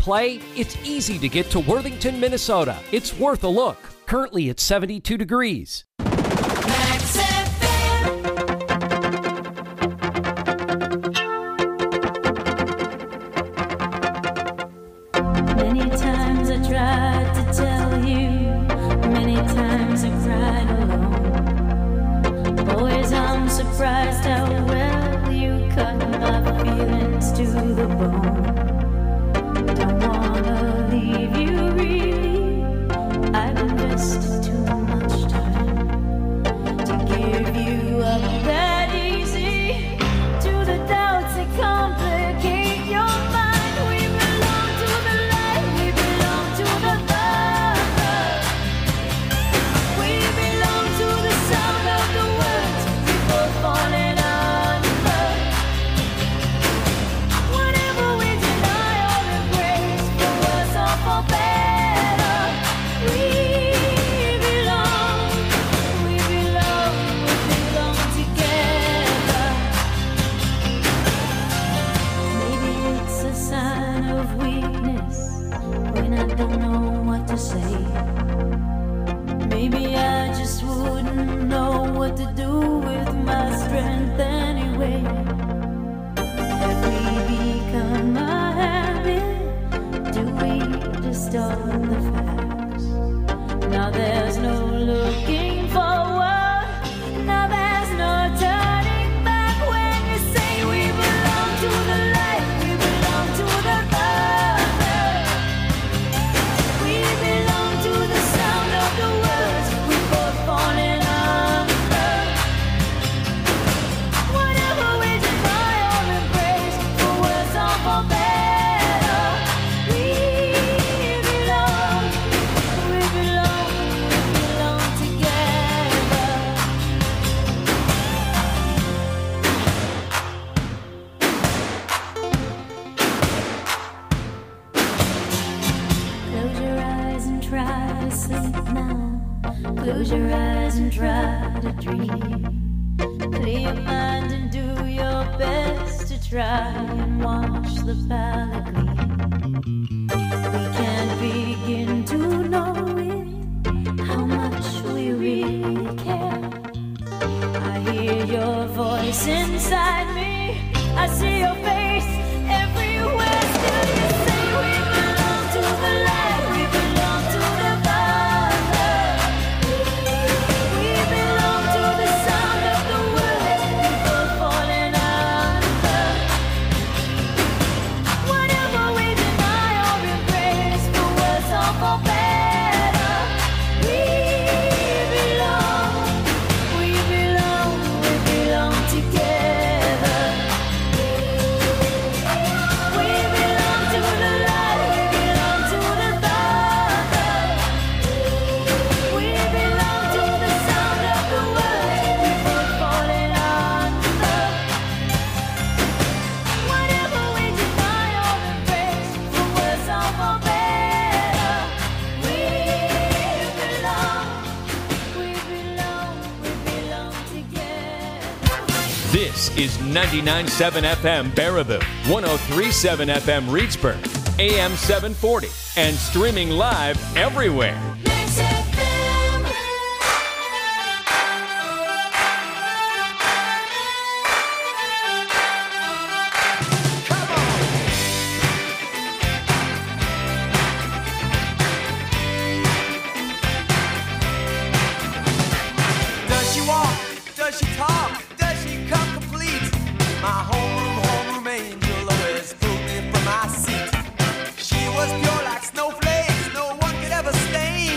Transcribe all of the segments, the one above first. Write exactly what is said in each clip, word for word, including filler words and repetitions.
play? It's easy to get to Worthington, Minnesota. It's worth a look. Currently it's seventy-two degrees. Max F M. Many times I tried to tell you, many times I cried alone. Always I'm surprised how well you cut my feelings to the bone. Don't wanna leave you really, I've invested too much time to give you up that easy to the doubts that complicate your mind. We belong to the light, we belong to the love. We belong to the sound of the words we both falling under. Whatever we deny or embrace, for worse or for better, we belong, we belong, we belong together. Maybe it's a sign of weakness when I don't know what to say. Maybe I just wouldn't know what to do with my strength anyway. Have we become a habit? Do we distort the facts? Now there's no looking forward. Now there's no turning back when you say we belong to the light, we belong to the other. We belong to the sound of the words we both falling under. Whatever we deny or embrace, for worse or for better, we belong, we belong, we belong together. Close your eyes and try to sleep now. Close your eyes and try to dream. Clear your mind and do your best to try and watch the palette gleam. We can't begin to know it, how much we really care. I hear your voice inside me, I see your face everywhere. Still you say we belong to the light, we belong to the other. We belong to the sound of the words we both falling under. Whatever we deny or embrace, for worse or for better, we belong, we belong, we belong together. We belong to the light, we belong to the other. We belong to the sound of the words we both falling under. Whatever we deny or embrace, for worse or for better, we belong, we belong, we belong together. This is ninety-nine point seven F M Baraboo, one oh three point seven F M Reedsburg, A M seven forty, and streaming live everywhere. Max F M. Does she walk? Does she talk? Does she come complete? My homeroom, homeroom angel always pulled me from my seat. She was pure like snowflakes, no one could ever stain.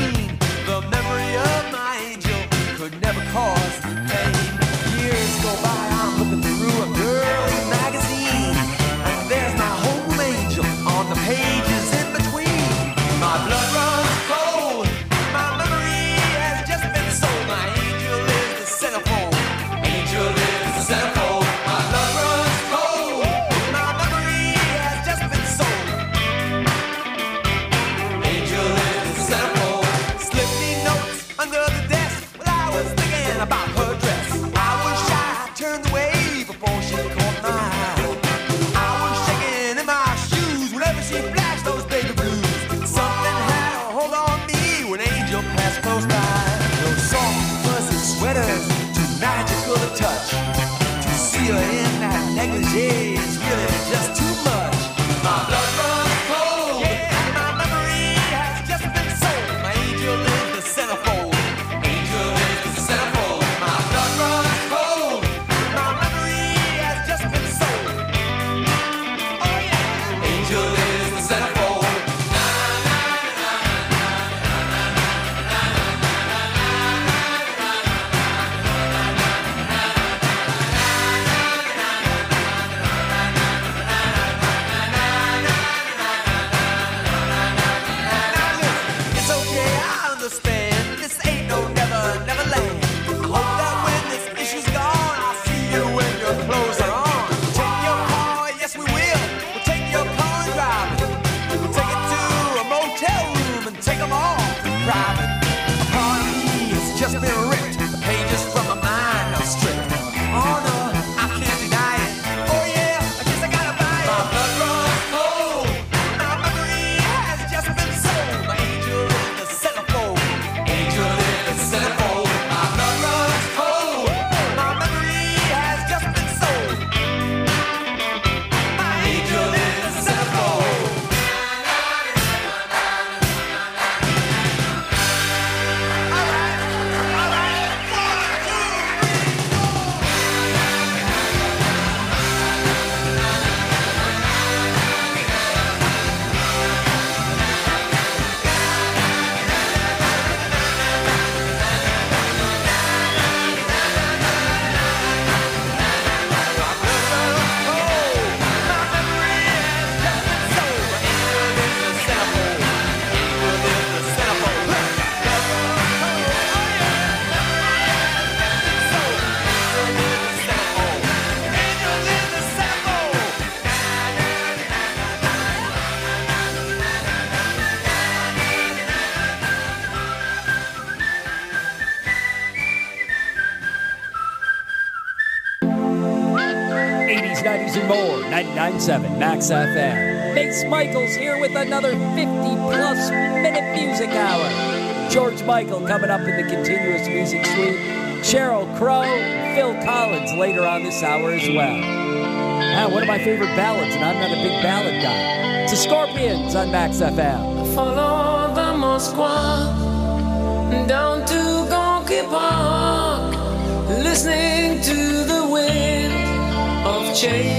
news and more. ninety-nine point seven Max F M. Mace Michaels here with another fifty-plus minute music hour. George Michael coming up in the continuous music suite. Sheryl Crow, Phil Collins later on this hour as well. Now, one of my favorite ballads, and I'm not a big ballad guy. It's the Scorpions on Max F M. Follow the Moskwa down to Gonky Park, listening to the wind of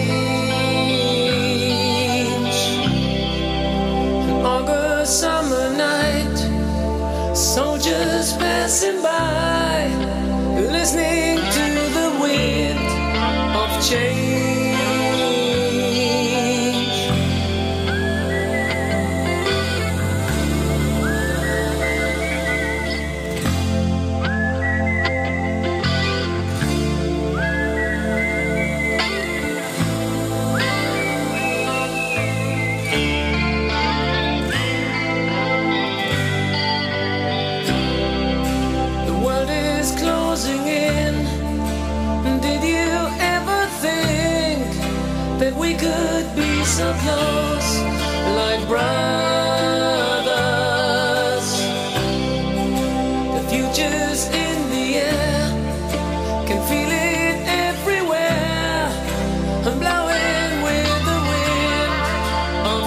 change. An August summer night, soldiers passing by, listening to the wind of change. We could be so close, like brothers. The future's in the air, can feel it everywhere. I'm blowing with the wind of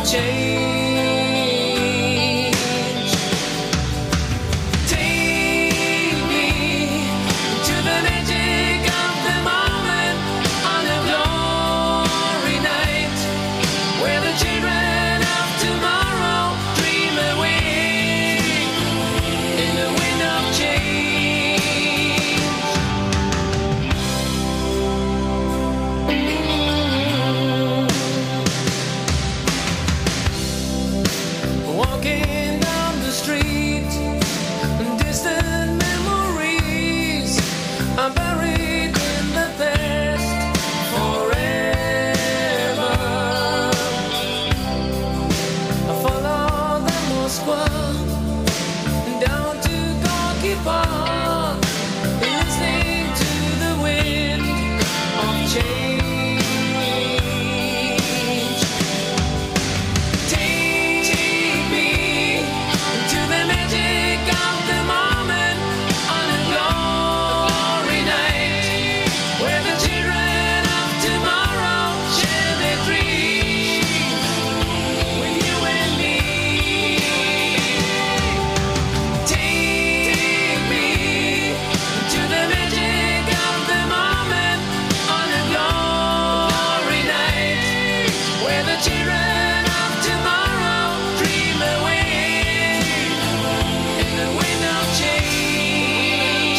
change. Take me to the magic of the moment on a glory night, where the children of tomorrow dream away in the wind of change. Walking down the street, distant memories are buried in the past forever. I follow the Moskwa down to Gorky Park, listening to the wind of change. Take me to the magic of the moment on a glory night, where the children of tomorrow share their dreams with you and me. Take me to the magic of the moment on a glory night, where the children of tomorrow dream away in the wind of change.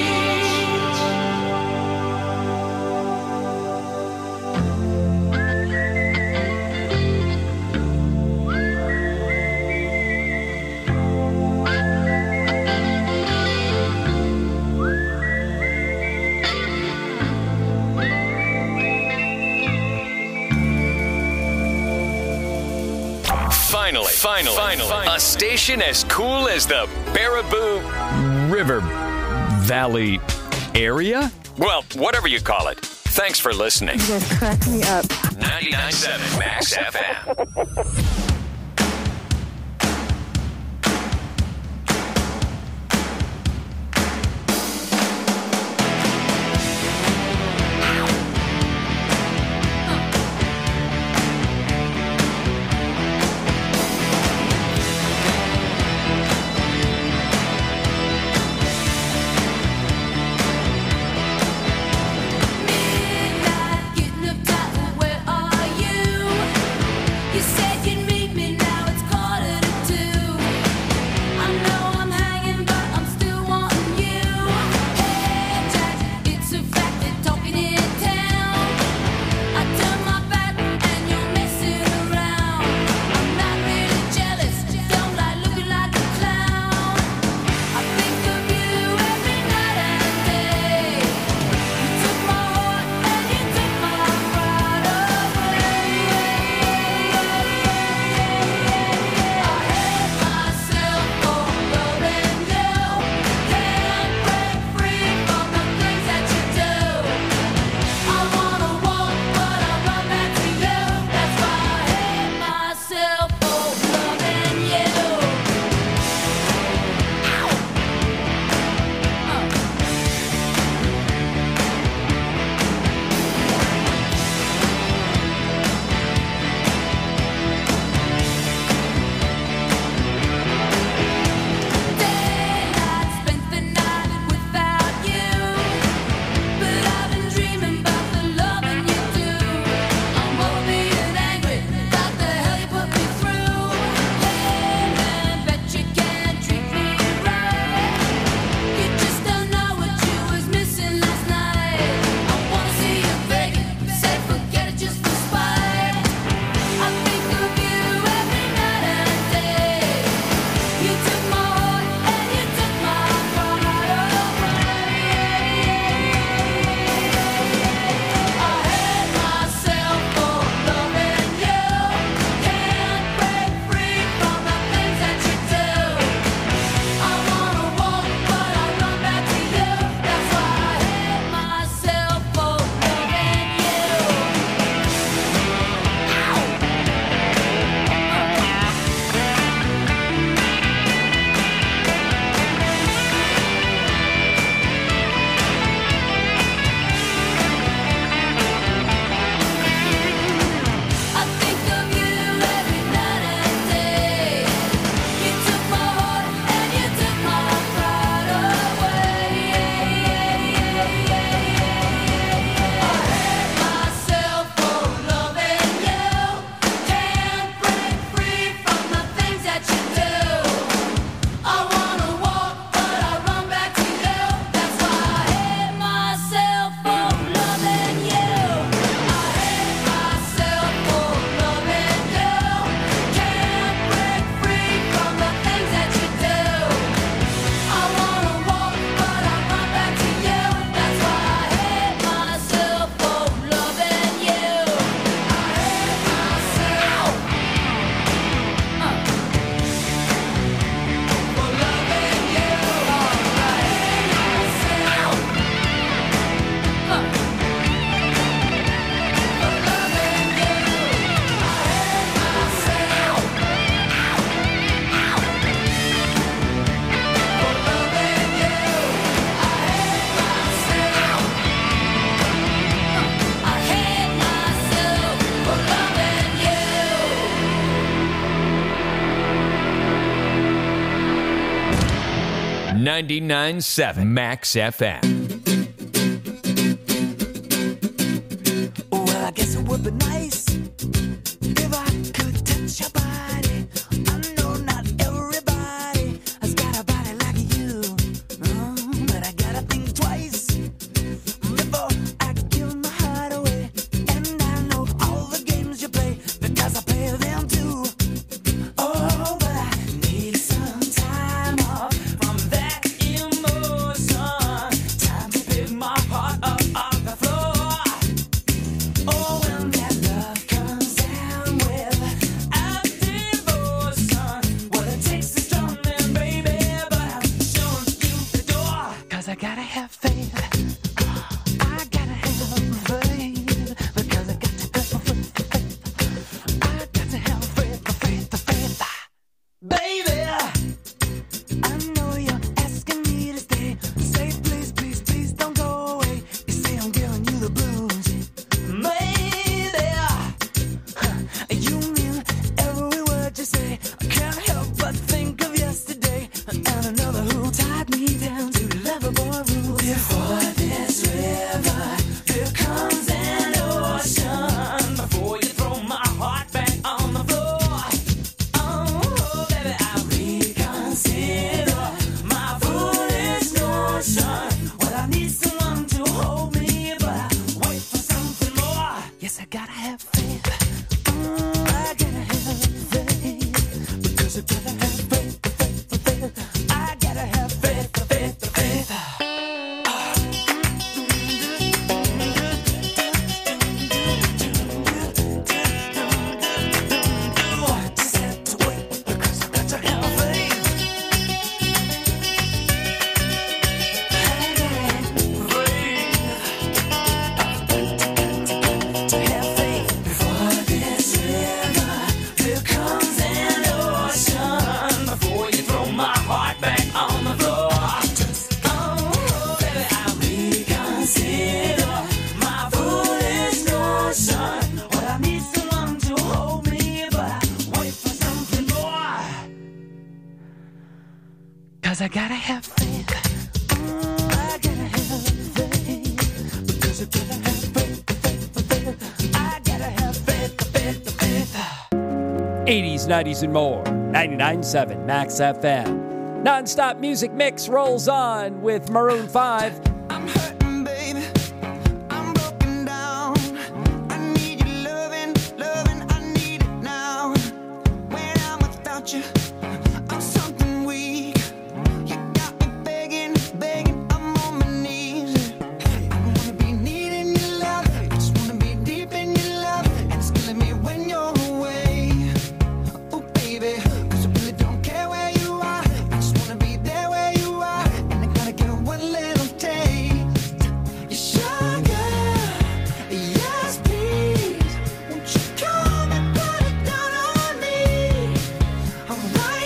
Finally, finally, finally, a station as cool as the Baraboo River Valley area? Well, whatever you call it. Thanks for listening. You guys crack me up. ninety-nine point seven Max F M. Midnight, getting up tight, where are you? You said you'd meet ninety-nine point seven Max F M. Well, I guess it would be nice if I could touch your body. I know not everybody has got a body like you, mm, but I gotta think twice before I give my heart away. And I know all the games you play because I play them too. Oh, but I need some time off from that emotion. Time to pick my heart up off the floor. Oh, when that love comes down without devotion, well, it takes a strong man, baby, but I'm showing you the door. 'Cause I gotta have faith. I gotta have faith. Because I got to have faith. I got to have faith, the faith, the faith. Baby, I know you're asking me to stay. Say please, please, please don't go away. You say I'm giving you the blues. Maybe you mean every word you say. I can't help but think of yesterday and another who tied me down to lovable rules. Before this river, here comes an ocean. Before you throw my heart back on the floor. Oh, baby, I reconsider my foolish notion. Well, I need someone to hold me, but I wait for something more. Yes, I gotta have faith. Mm, I gotta have faith. Because I gotta have faith, faith, faith. I gotta have faith, faith, faith. Just have to wait because I got to have faith. To have faith before this river, here comes an ocean. Before you throw my heart back on the floor. Oh, baby, I reconsider my foolish notion. Well, I need someone to hold me, but I wait for something more. 'Cause I gotta have faith. Mm, I gotta have faith. Because I gotta have faith, faith, faith. I gotta have faith, faith, faith. eighties, nineties, and more. ninety-nine point seven Max F M. Non-stop music mix rolls on with Maroon five. I'm hurting, baby. I'm broken down. I need your loving, loving. I need it now. When I'm without you, I'm something weak. You got me begging, begging. I'm on my knees. I don't wanna be needing your love. I just wanna be deep in your love. And it's killing me when you're away. Oh, baby, 'cause I really don't care where you are. I just wanna be there where you are. And I gotta get one little taste. You sugar, yes please. Won't you come and put it down on me? I'm right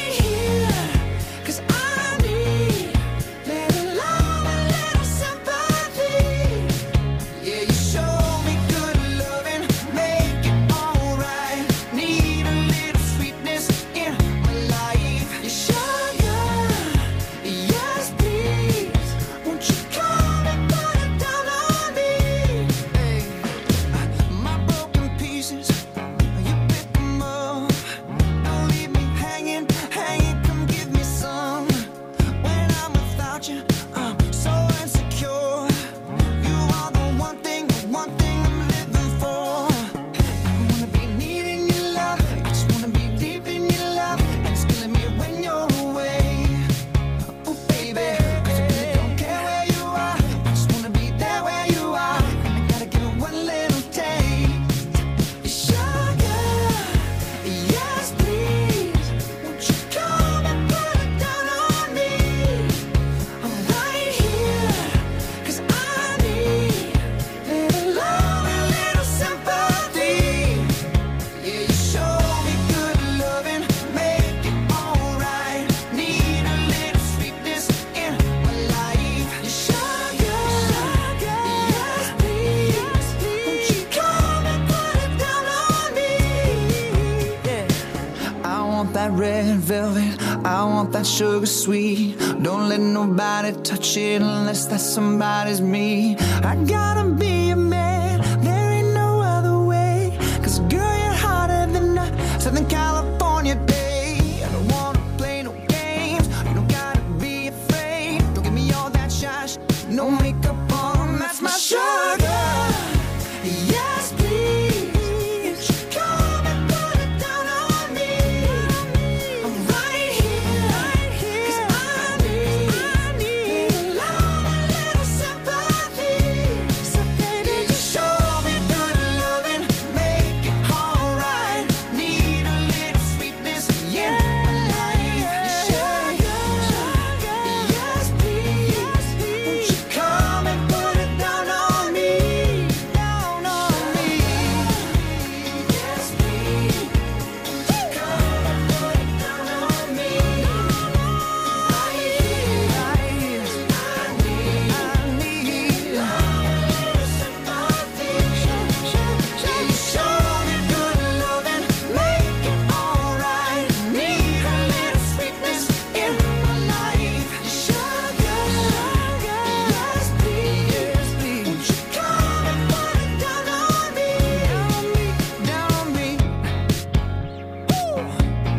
that red velvet, I want that sugar sweet. Don't let nobody touch it unless that somebody's me. I gotta be a man, there ain't no other way. Cause girl, you're hotter than a Southern California day. I don't wanna play no games, you don't gotta be afraid. Don't give me all that shy sh- no makeup on, that's my sugar. Yes, please, come and put it down on me. I'm right here, right here, 'cause I need, I need a love, a little sympathy. So baby, just show me good loving, make it alright. Need a little sweetness in my life. Sugar, sugar, yes please, won't you come and put it down on me, down on me. Yes please, come and put it down on me. Right here, right here, I need, I need love, a little sympathy. You show me good loving, make it alright. Need a little sweetness in my life. Sugar, sugar, yes please, won't you come and put it down on me, down on me, down on me.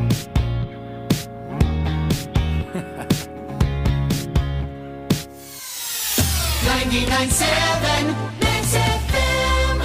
ninety-nine point seven Max F M.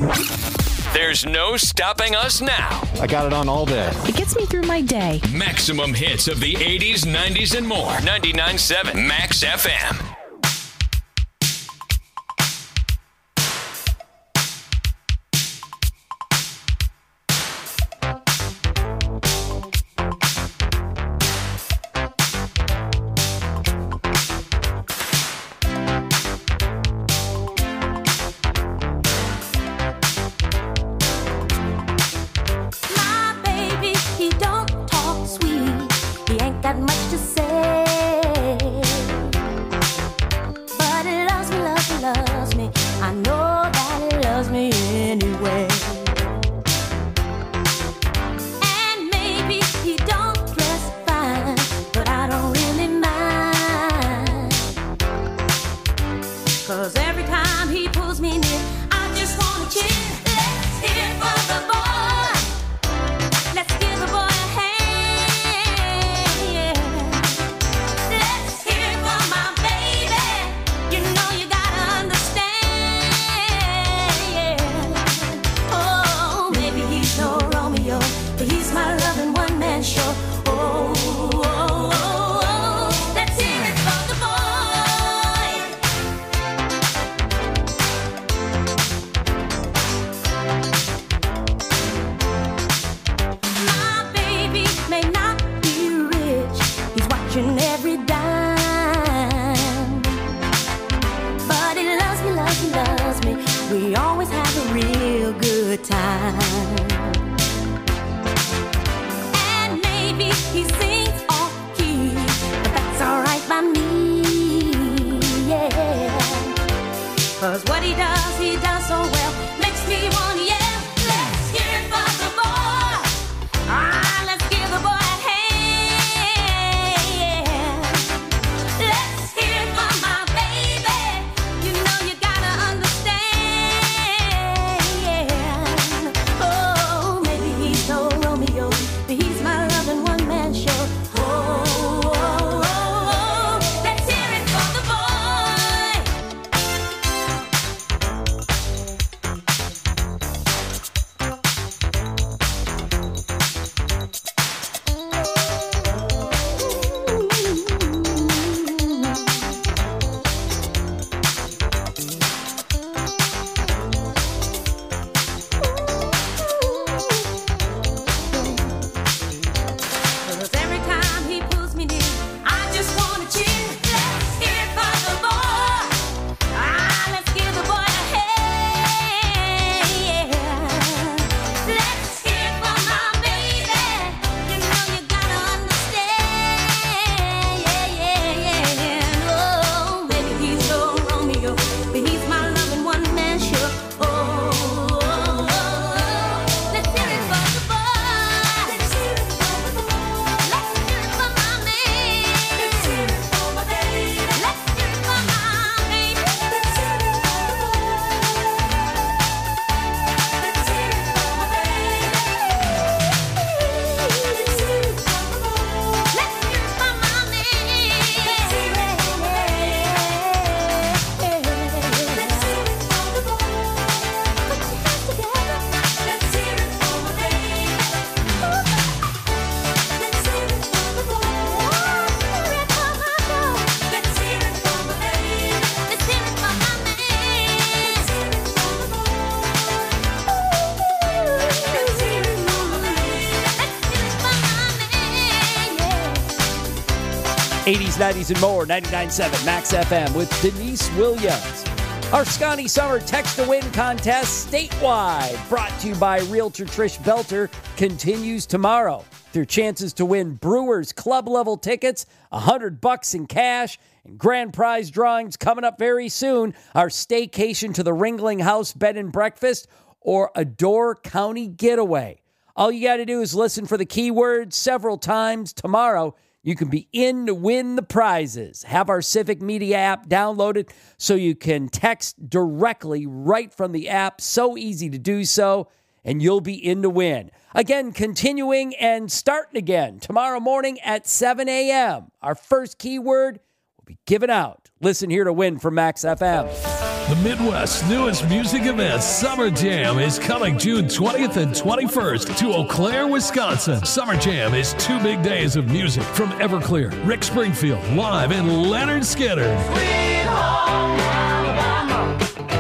There's no stopping us now. I got it on all day. It gets me through my day. Maximum hits of the eighties, nineties, and more. ninety-nine point seven Max F M. eighties, nineties, and more. ninety-nine point seven Max F M with Denise Williams. Our Scotty Summer Text to Win contest statewide, brought to you by Realtor Trish Belter, continues tomorrow. Their chances to win Brewers club level tickets, one hundred bucks in cash, and grand prize drawings coming up very soon. Our staycation to the Ringling House Bed and Breakfast or a Door County getaway. All you got to do is listen for the keywords several times. Tomorrow, you can be in to win the prizes. Have our Civic Media app downloaded so you can text directly right from the app. So easy to do so, and you'll be in to win. Again, continuing and starting again tomorrow morning at seven a.m. Our first keyword will be given out. Listen here to win from Max F M. The Midwest's newest music event, Summer Jam, is coming June twentieth and twenty-first to Eau Claire, Wisconsin. Summer Jam is two big days of music from Everclear, Rick Springfield, live, and Leonard Skinner. Sweet home Alabama,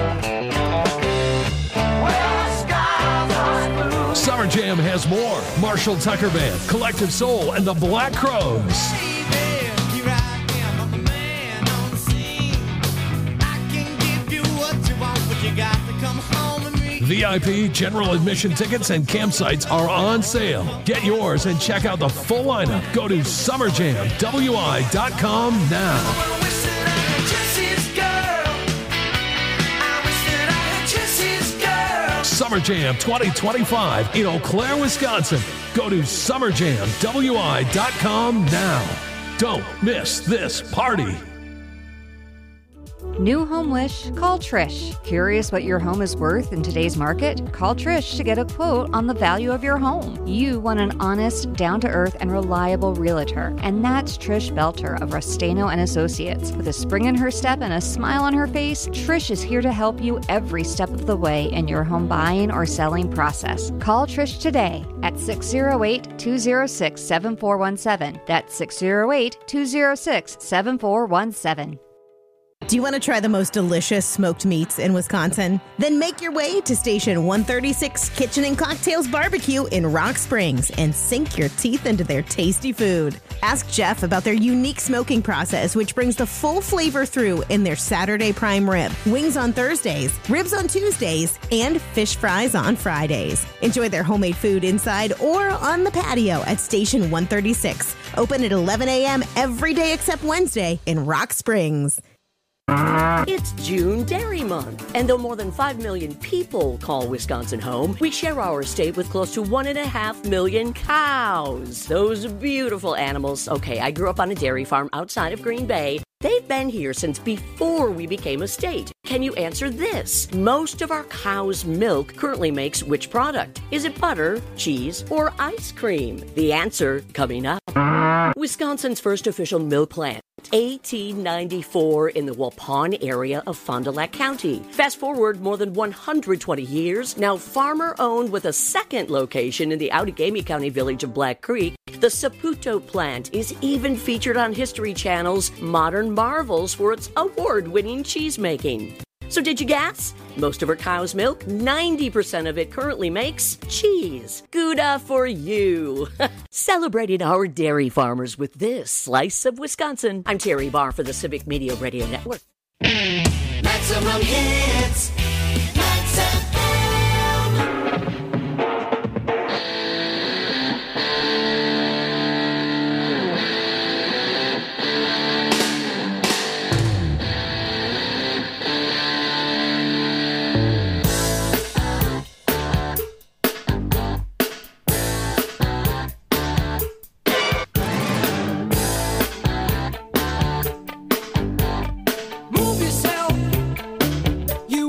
where the skies are blue. Summer Jam has more. Marshall Tucker Band, Collective Soul, and the Black Crowes. V I P, general admission tickets, and campsites are on sale. Get yours and check out the full lineup. Go to summer jam w i dot com now. Summer Jam twenty twenty-five in Eau Claire, Wisconsin. Go to summer jam w i dot com now. Don't miss this party. New home wish? Call Trish. Curious what your home is worth in today's market? Call Trish to get a quote on the value of your home. You want an honest, down-to-earth, and reliable realtor, and that's Trish Belter of Rustano and Associates. With a spring in her step and a smile on her face, Trish is here to help you every step of the way in your home buying or selling process. Call Trish today at six oh eight, two oh six, seven four one seven. That's six oh eight, two oh six, seven four one seven. Do you want to try the most delicious smoked meats in Wisconsin? Then make your way to Station one thirty-six Kitchen and Cocktails Barbecue in Rock Springs and sink your teeth into their tasty food. Ask Jeff about their unique smoking process, which brings the full flavor through in their Saturday prime rib, wings on Thursdays, ribs on Tuesdays, and fish fries on Fridays. Enjoy their homemade food inside or on the patio at Station one thirty-six. Open at eleven a.m. every day except Wednesday in Rock Springs. It's June Dairy Month, and though more than five million people call Wisconsin home, we share our state with close to one and a half million cows. Those beautiful animals. Okay, I grew up on a dairy farm outside of Green Bay. They've been here since before we became a state. Can you answer this? Most of our cow's milk currently makes which product? Is it butter, cheese, or ice cream? The answer coming up. Wisconsin's first official milk plant. eighteen ninety-four in the Waupun area of Fond du Lac County. Fast forward more than one hundred twenty years, now farmer-owned with a second location in the Outagamie County village of Black Creek, the Saputo plant is even featured on History Channel's Modern Marvels for its award-winning cheese-making. So did you guess? Most of our cow's milk, ninety percent of it currently makes cheese. Gouda for you. Celebrating our dairy farmers with this slice of Wisconsin. I'm Terry Barr for the Civic Media Radio Network. Maximum hits. Max F M. Move yourself. You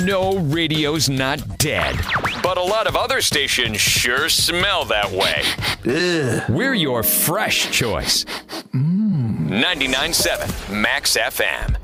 No, radio's not dead. But a lot of other stations sure smell that way. Ugh. We're your fresh choice. Mm. ninety-nine point seven Max F M.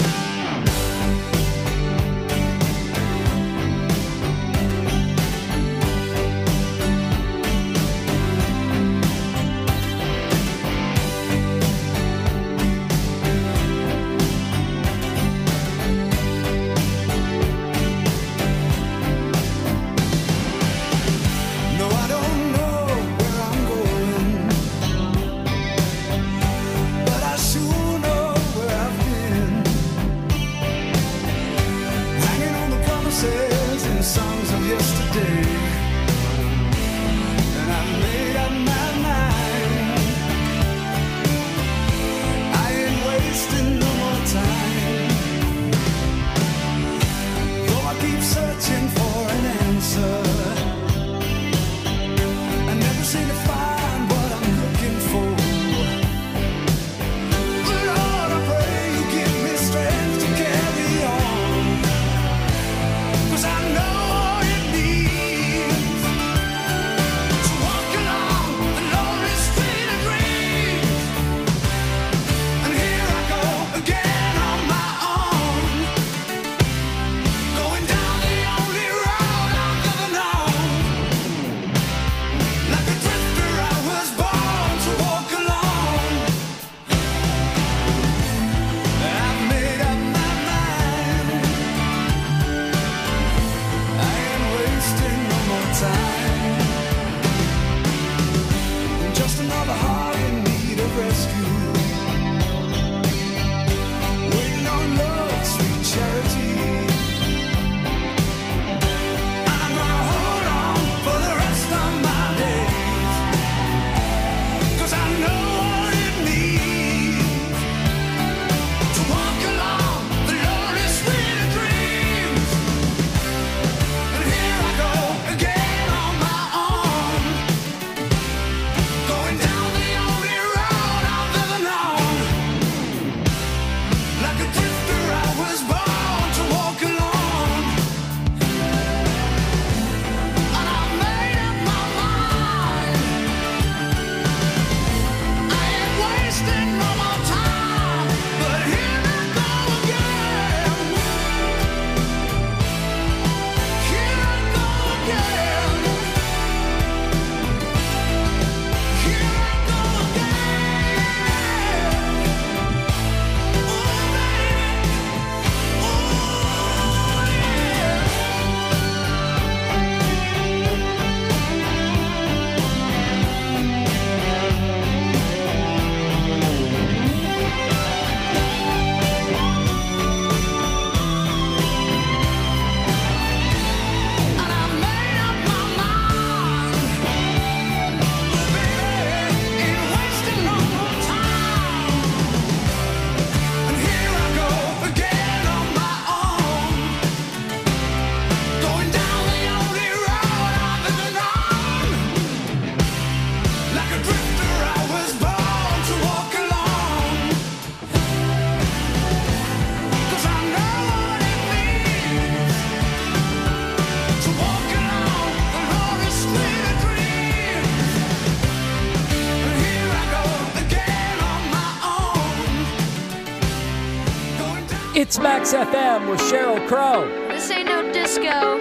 It's Max F M with Sheryl Crow. This ain't no disco.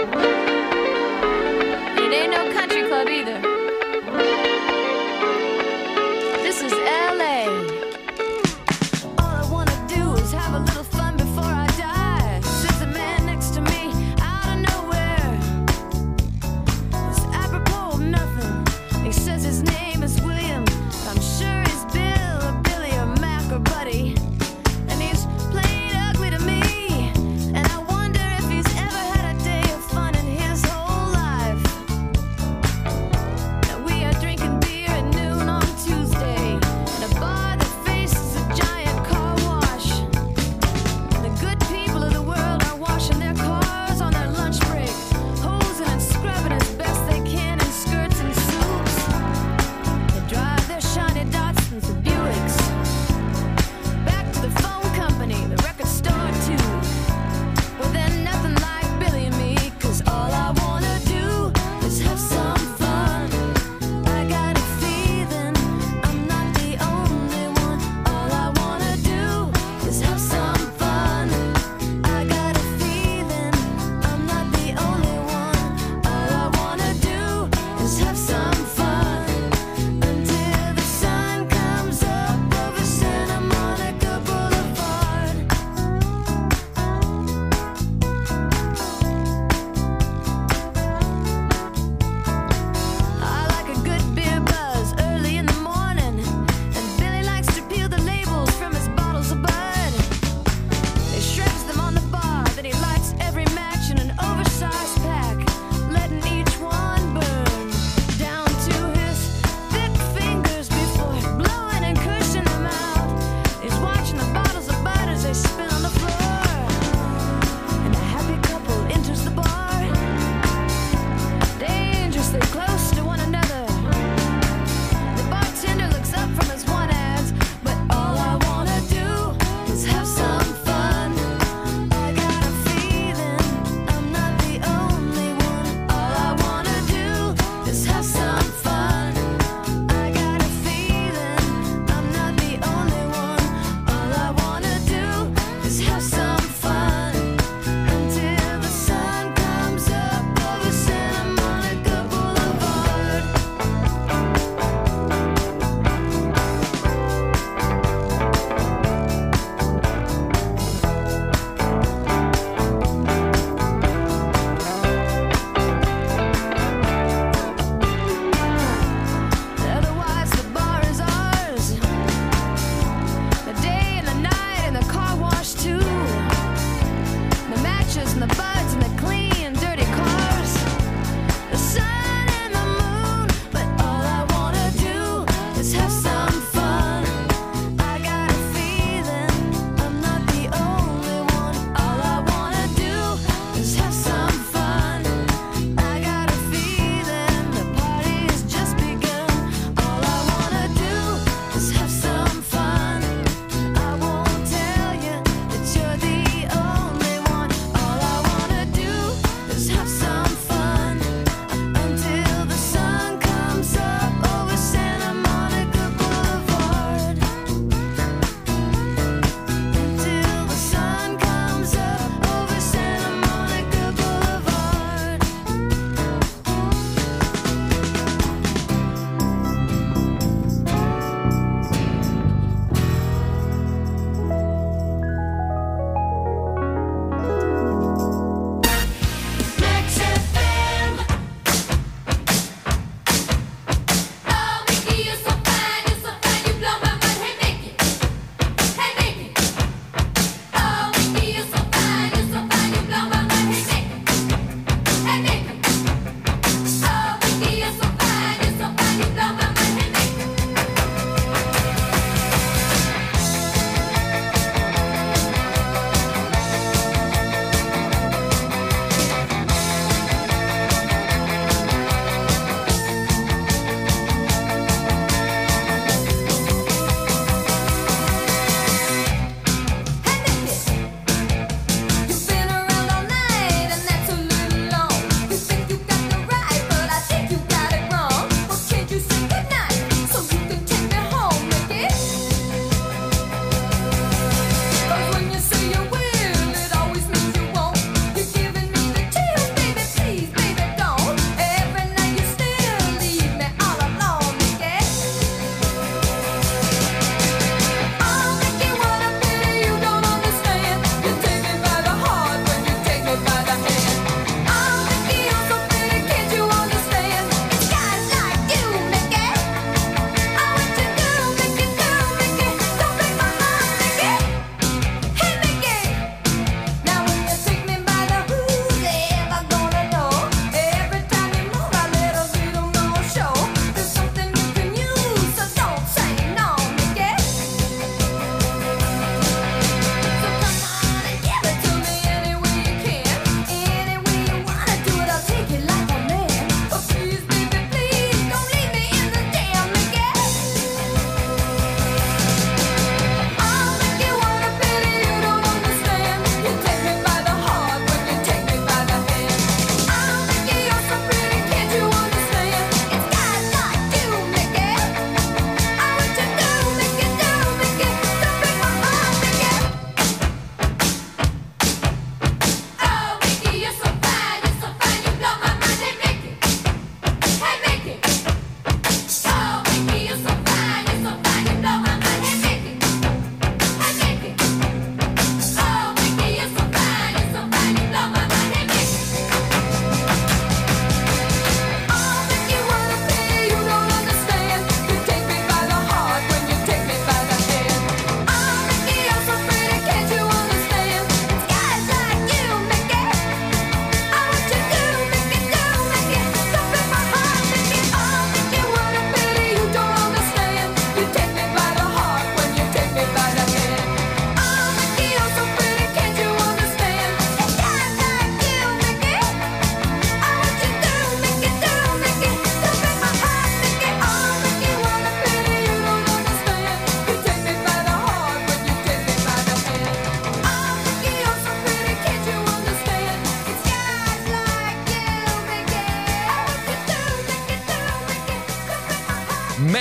It ain't no country club either. This is L A. All I wanna do is have a little fun before I die. Sits a man next to me out of nowhere. It's apropos of nothing. He says his name is William. I'm sure he's Bill or Billy or Mac or Buddy. And he's playing ugly to me. And I wonder if he's ever had a day of fun in his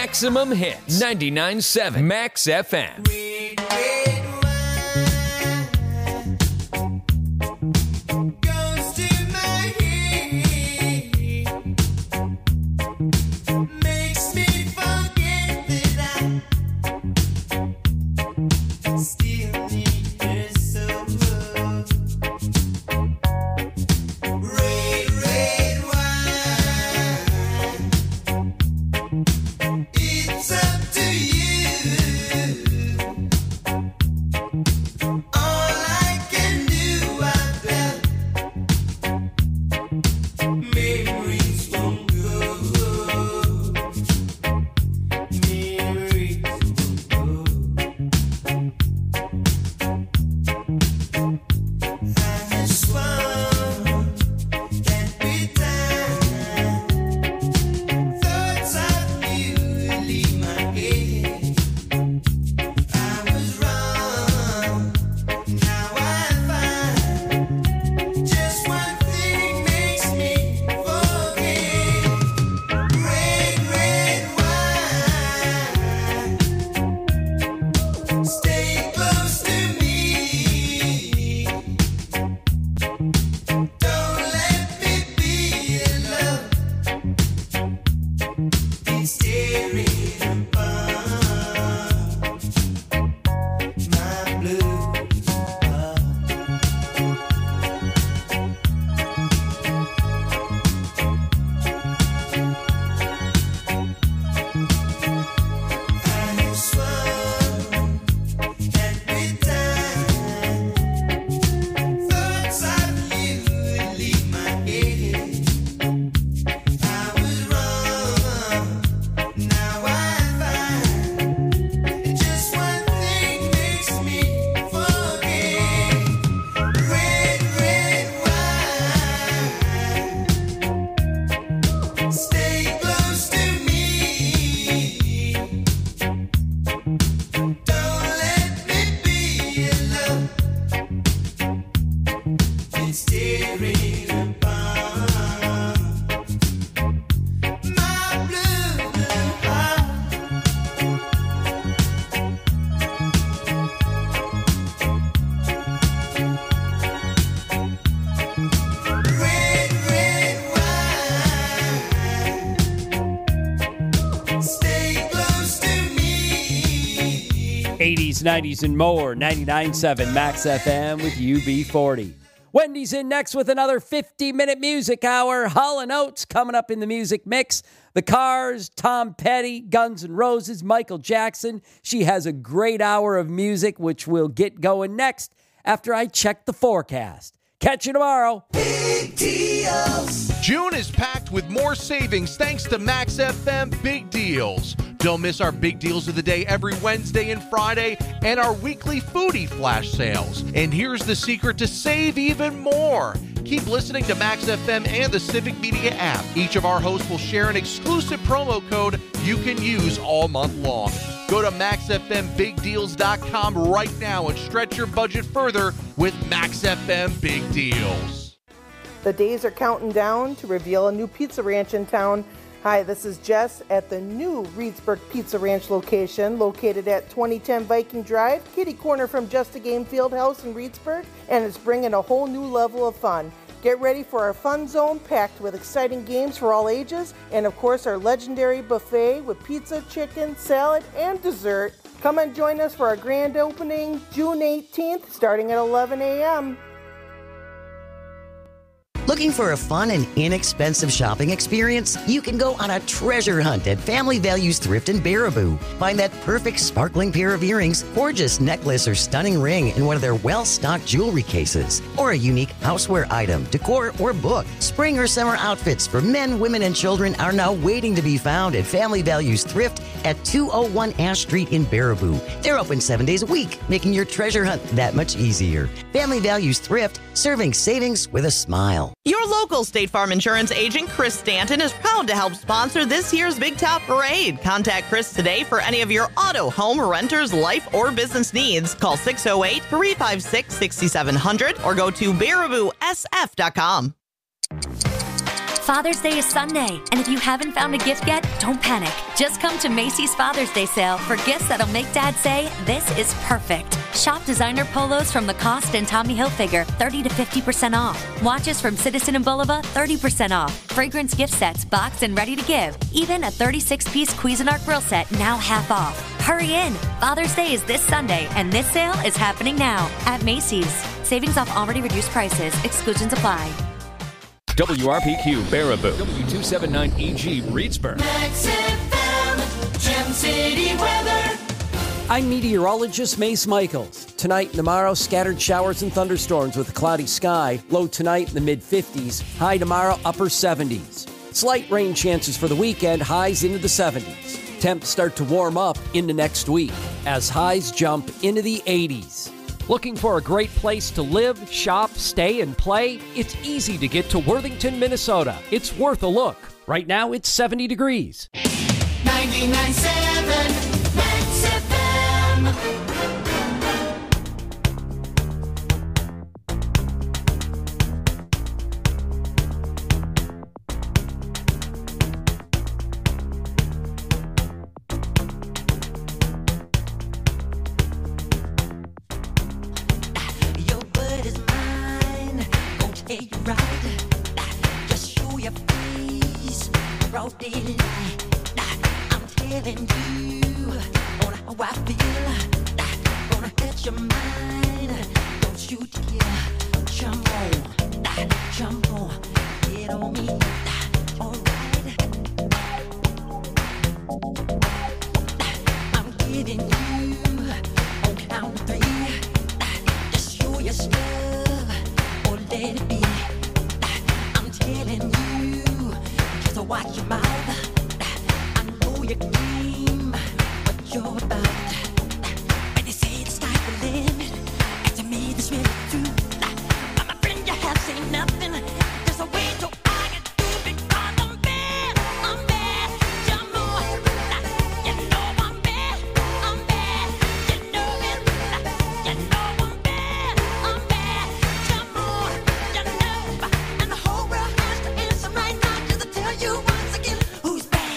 Maximum hits. ninety-nine point seven Max F M. eighties, nineties, and more. ninety-nine point seven Max F M with U B forty. Wendy's in next with another fifty-minute music hour. Hall and Oates coming up in the music mix. The Cars, Tom Petty, Guns N' Roses, Michael Jackson. She has a great hour of music, which we'll get going next after I check the forecast. Catch you tomorrow. Big deals. June is packed with more savings thanks to Max F M Big Deals. Don't miss our big deals of the day every Wednesday and Friday and our weekly foodie flash sales. And here's the secret to save even more. Keep listening to Max F M and the Civic Media app. Each of our hosts will share an exclusive promo code you can use all month long. Go to max f m big deals dot com right now and stretch your budget further with Max F M Big Deals. The days are counting down to reveal a new pizza ranch in town. Hi, this is Jess at the new Reedsburg Pizza Ranch location, located at twenty ten Viking Drive, kitty corner from Just a Game Fieldhouse in Reedsburg, and it's bringing a whole new level of fun. Get ready for our fun zone packed with exciting games for all ages, and of course our legendary buffet with pizza, chicken, salad, and dessert. Come and join us for our grand opening June eighteenth, starting at eleven a.m. Looking for a fun and inexpensive shopping experience? You can go on a treasure hunt at Family Values Thrift in Baraboo. Find that perfect sparkling pair of earrings, gorgeous necklace, or stunning ring in one of their well-stocked jewelry cases. Or a unique houseware item, decor, or book. Spring or summer outfits for men, women, and children are now waiting to be found at Family Values Thrift at two oh one Ash Street in Baraboo. They're open seven days a week, making your treasure hunt that much easier. Family Values Thrift, serving savings with a smile. Your local State Farm Insurance agent, Chris Stanton, is proud to help sponsor this year's Big Top Parade. Contact Chris today for any of your auto, home, renters, life, or business needs. Call six oh eight, three five six, six seven zero zero or go to baraboo s f dot com. Father's Day is Sunday, and if you haven't found a gift yet, don't panic. Just come to Macy's Father's Day sale for gifts that'll make Dad say, this is perfect. Shop designer polos from Lacoste and Tommy Hilfiger, thirty to fifty percent off. Watches from Citizen and Bulova, thirty percent off. Fragrance gift sets, boxed and ready to give. Even a thirty-six piece Cuisinart grill set, now half off. Hurry in! Father's Day is this Sunday, and this sale is happening now at Macy's. Savings off already reduced prices. Exclusions apply. W R P Q Baraboo. W two seventy-nine E G Reedsburg. Max F M, Gem City weather. I'm meteorologist Mace Michaels. Tonight and tomorrow, scattered showers and thunderstorms with a cloudy sky. Low tonight in the mid fifties. High tomorrow, upper seventies. Slight rain chances for the weekend, highs into the seventies. Temps start to warm up into next week as highs jump into the eighties. Looking for a great place to live, shop, stay, and play? It's easy to get to Worthington, Minnesota. It's worth a look. Right now, it's seventy degrees. ninety-nine point seven Max F M. I'm telling you on how I feel. Gonna hit your mind. Don't you dare jump on, jump on, get on me. Alright. I'm giving you on count of three. Just show your stuff or let it be. I'm telling you, just watch your mouth. You claim what you're about. When they say the sky's the limit, and to me this really true. I'm a friend, you have seen nothing. There's a way to I can do because I'm bad. I'm bad. You know, you know I'm bad. I'm bad. You know it. You know I'm bad. I'm bad. You know, you know. And the whole world has to answer right now just to tell you once again who's bad.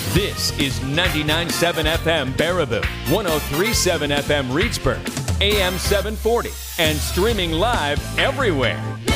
This is ninety-nine point seven F M Baraboo, one oh three point seven F M Reedsburg, A M seven forty, and streaming live everywhere.